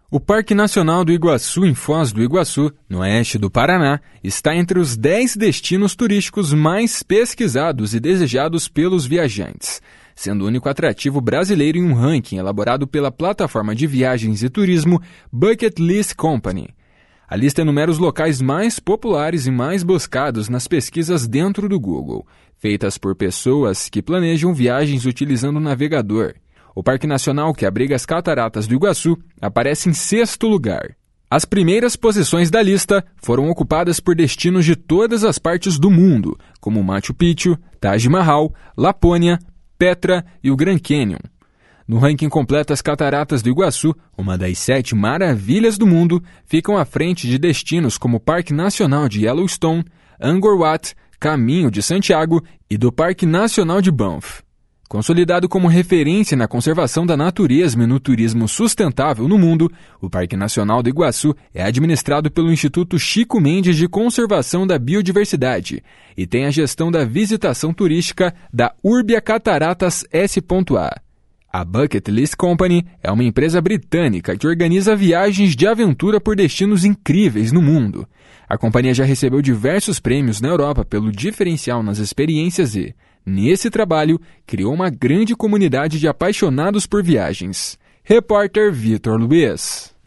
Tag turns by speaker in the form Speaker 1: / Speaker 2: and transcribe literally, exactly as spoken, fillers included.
Speaker 1: O Parque Nacional do Iguaçu, em Foz do Iguaçu, no oeste do Paraná, está entre os dez destinos turísticos mais pesquisados e desejados pelos viajantes, sendo o único atrativo brasileiro em um ranking elaborado pela plataforma de viagens e turismo Bucket List Company. A lista enumera os locais mais populares e mais buscados nas pesquisas dentro do Google, feitas por pessoas que planejam viagens utilizando o navegador. O Parque Nacional, que abriga as Cataratas do Iguaçu, aparece em sexto lugar. As primeiras posições da lista foram ocupadas por destinos de todas as partes do mundo, como Machu Picchu, Taj Mahal, Lapônia, Petra e o Grand Canyon. No ranking completo, as Cataratas do Iguaçu, uma das sete maravilhas do mundo, ficam à frente de destinos como o Parque Nacional de Yellowstone, Angkor Wat, Caminho de Santiago e do Parque Nacional de Banff. Consolidado como referência na conservação da natureza e no turismo sustentável no mundo, o Parque Nacional do Iguaçu é administrado pelo Instituto Chico Mendes de Conservação da Biodiversidade e tem a gestão da visitação turística da Urbia Cataratas S A. A Bucket List Company é uma empresa britânica que organiza viagens de aventura por destinos incríveis no mundo. A companhia já recebeu diversos prêmios na Europa pelo diferencial nas experiências e, nesse trabalho, criou uma grande comunidade de apaixonados por viagens. Repórter Vitor Luiz.